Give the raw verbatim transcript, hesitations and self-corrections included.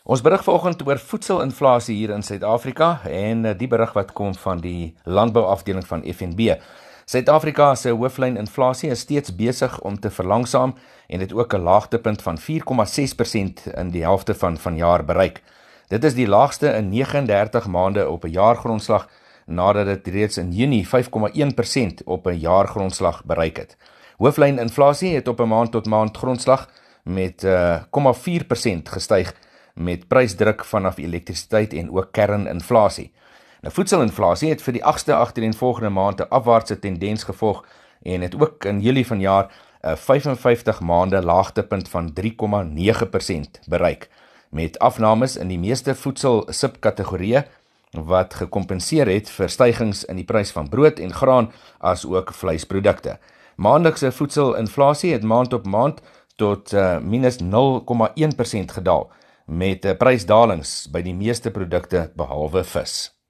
Ons berig vanoggend oor voedselinflasie hier in Suid-Afrika en die berig wat kom van die landbouafdeling van F N B. Suid-Afrika se hooflyninflasie is steeds besig om te verlangsaam en het ook 'n laagtepunt van vier komma ses persent in die helfte van vanjaar bereik. Dit is die laagste in vyf en dertig maande op 'n jaargrondslag nadat dit reeds in Junie vyf komma een persent op 'n jaargrondslag bereik het. Hooflyninflasie het op 'n maand tot maand grondslag met uh, zero komma vier persent gestyg met prysdruk vanaf elektrisiteit en ook kerninflasie. Nou, voedselinflasie het vir die agste agtereenvolgende maand 'n afwaartse tendens gevolg en het ook in Julie vanjaar 'n vyfenvyftig maande laagtepunt van drie komma nege persent bereik, met afnames in die meeste voedsel subkategorieë wat gekompenseer het vir stygings in die prys van brood en graan as ook vleisprodukte. Maandelikse voedselinflasie het maand op maand tot uh, minus nul komma een persent gedaal, met prysdalings by die meeste produkte behalwe vis.